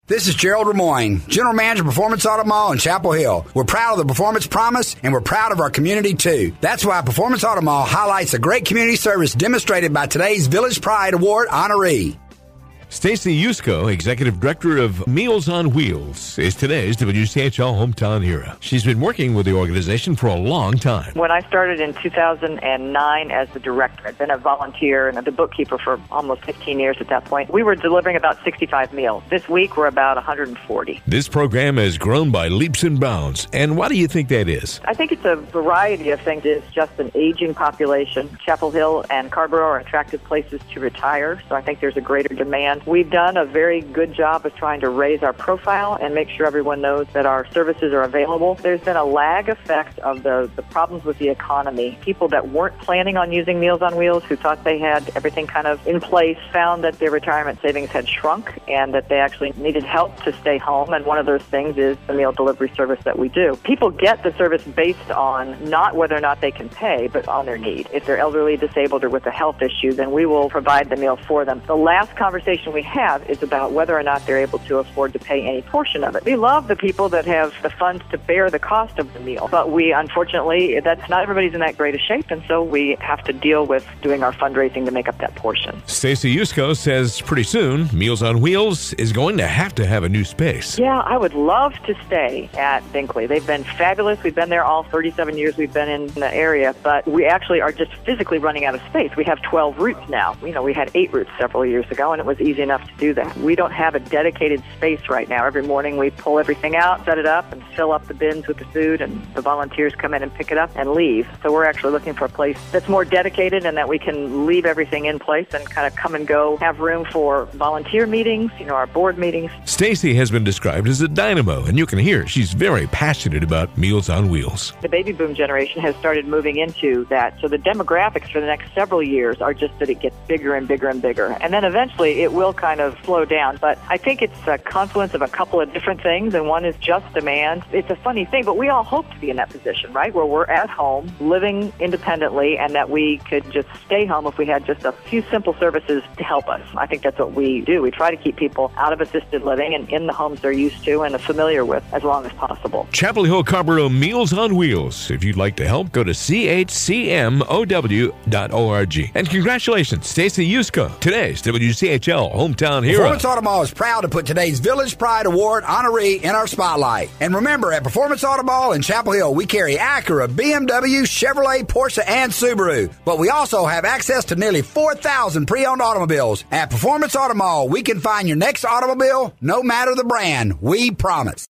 This is Gerald Ramoyne, General Manager of Performance Auto Mall in Chapel Hill. We're proud of the Performance Promise, and we're proud of our community, too. That's why Performance Auto Mall highlights the great community service demonstrated by today's Village Pride Award honoree. Stacy Yusko, Executive Director of Meals on Wheels, is today's WCHL Hometown Hero. She's been working with the organization for a long time. When I started in 2009 as the director, I'd been a volunteer and the bookkeeper for almost 15 years at that point. We were delivering about 65 meals. This week, we're about 140. This program has grown by leaps and bounds. And why do you think that is? I think it's a variety of things. It's just an aging population. Chapel Hill and Carrboro are attractive places to retire, so I think there's a greater demand. We've done a very good job of trying to raise our profile and make sure everyone knows that our services are available. There's been a lag effect of the problems with the economy. People that weren't planning on using Meals on Wheels, who thought they had everything kind of in place, found that their retirement savings had shrunk and that they actually needed help to stay home. And one of those things is the meal delivery service that we do. People get the service based on not whether or not they can pay, but on their need. If they're elderly, disabled, or with a health issue, then we will provide the meal for them. The last conversation we have is about whether or not they're able to afford to pay any portion of it. We love the people that have the funds to bear the cost of the meal, but we, unfortunately, that's not everybody's in that great a shape, and so we have to deal with doing our fundraising to make up that portion. Stacy Yusko says pretty soon, Meals on Wheels is going to have a new space. Yeah, I would love to stay at Binkley. They've been fabulous. We've been there all 37 years we've been in the area, but we actually are just physically running out of space. We have 12 routes now. You know, we had 8 routes several years ago, and it was easy enough to do that. We don't have a dedicated space right now. Every morning we pull everything out, set it up, and fill up the bins with the food, and the volunteers come in and pick it up and leave. So we're actually looking for a place that's more dedicated and that we can leave everything in place and kind of come and go, have room for volunteer meetings, our board meetings. Stacy has been described as a dynamo, and you can hear she's very passionate about Meals on Wheels. The baby boom generation has started moving into that. So the demographics for the next several years are just that it gets bigger and bigger and bigger. And then eventually it will kind of slow down. But I think it's a confluence of a couple of different things, and one is just demand. It's a funny thing, but we all hope to be in that position, right, where we're at home, living independently, and that we could just stay home if we had just a few simple services to help us. I think that's what we do. We try to keep people out of assisted living and in the homes they're used to and are familiar with as long as possible. Chapel Hill Carrboro Meals on Wheels. If you'd like to help, go to chcmow.org. And congratulations, Stacy Yusko, today's WCHL Hometown Hero. Performance Auto Mall is proud to put today's Village Pride Award honoree in our spotlight. And remember, at Performance Auto Mall in Chapel Hill, we carry Acura, BMW, Chevrolet, Porsche, and Subaru. But we also have access to nearly 4,000 pre-owned automobiles. At Performance Auto Mall, we can find your next automobile, no matter the brand. We promise.